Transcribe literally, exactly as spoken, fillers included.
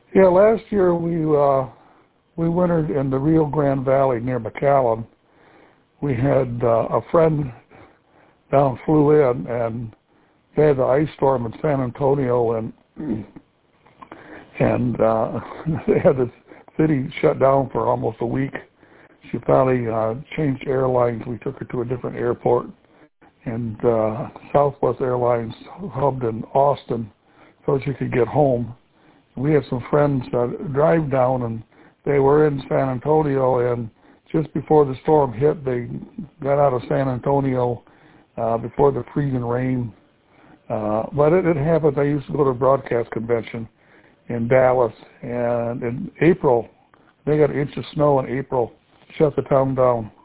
Yeah, last year we uh, we wintered in the Rio Grande Valley near McAllen. We had uh, a friend down flew in, and they had the ice storm in San Antonio, and and uh, they had the city shut down for almost a week. She finally uh, changed airlines. We took her to a different airport, and uh, Southwest Airlines hubbed in Austin so she could get home. We had some friends uh, drive down, and they were in San Antonio, and just before the storm hit, they got out of San Antonio uh, before the freezing rain. Uh, but it, it happened. I used to go to a broadcast convention in Dallas, and in April, they got an inch of snow in April, shut the town down.